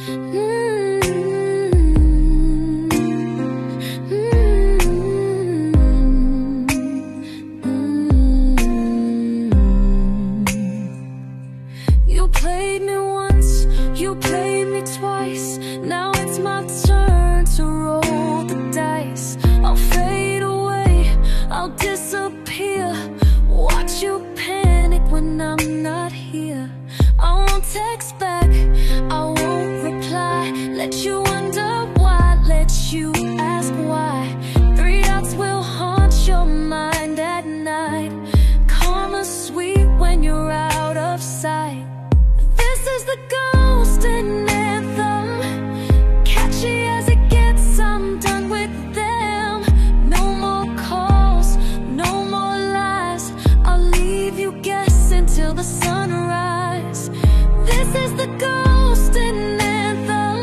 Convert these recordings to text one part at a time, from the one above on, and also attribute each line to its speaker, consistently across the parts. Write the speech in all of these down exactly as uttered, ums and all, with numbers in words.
Speaker 1: You played me once, you played me twice. Now it's my turn to roll the dice. I'll fade away, I'll disappear. Watch you panic when I'm not here. I won't text back, I won't reply. Let you wonder why, let you ask why. Three dots will haunt your mind at night. Karma's sweet when you're out of sight. This is the ghosting anthem, catchy as it gets, I'm done with them. No more calls, no more lies, I'll leave you guessing till the sunrise. This is the ghosting anthem,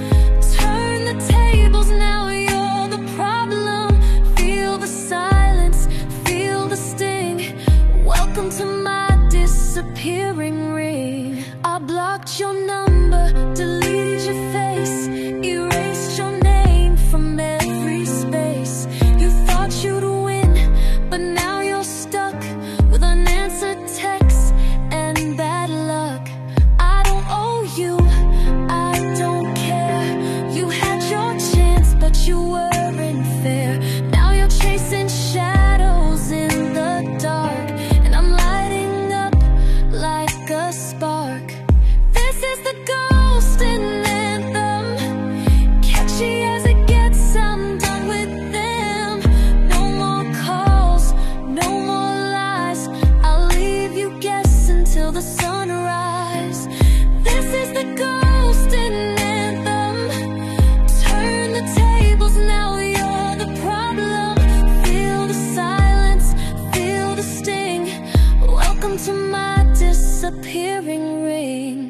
Speaker 1: turn the tables, now you're the problem. Feel the silence, feel the sting. Welcome to my disappearing ring. I blocked your number, deleted your face, erased your name from every space. You thought you'd win, but now you're stuck with unanswered texts and bad luck. I don't owe you, I don't care. You had your chance, but you weren't fair. Now you're chasing shadows in the dark, and I'm lighting up like a spark. This is the ghosting anthem, catchy as it gets, I'm done with them. No more calls, no more lies, I'll leave you guessing till the sunrise. This is the ghosting anthem, turn the tables, now you're the problem. Feel the silence, feel the sting. Welcome to my disappearing ring.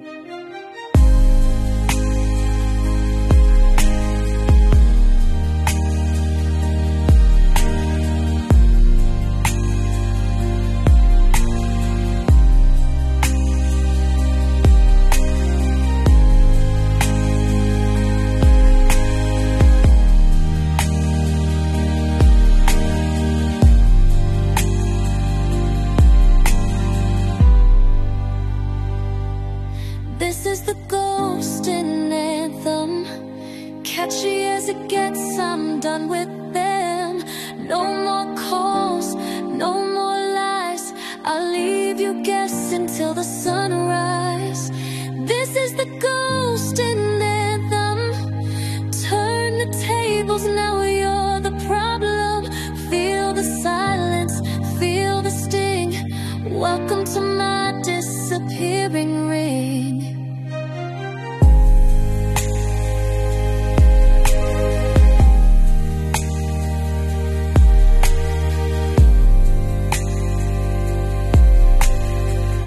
Speaker 1: This is the ghosting anthem, catchy as it gets, I'm done with them. No more calls, no more lies, I'll leave you guessing till the sunrise. This is the ghosting anthem, turn the tables, now you're the problem. Feel the silence, feel the sting. Welcome to my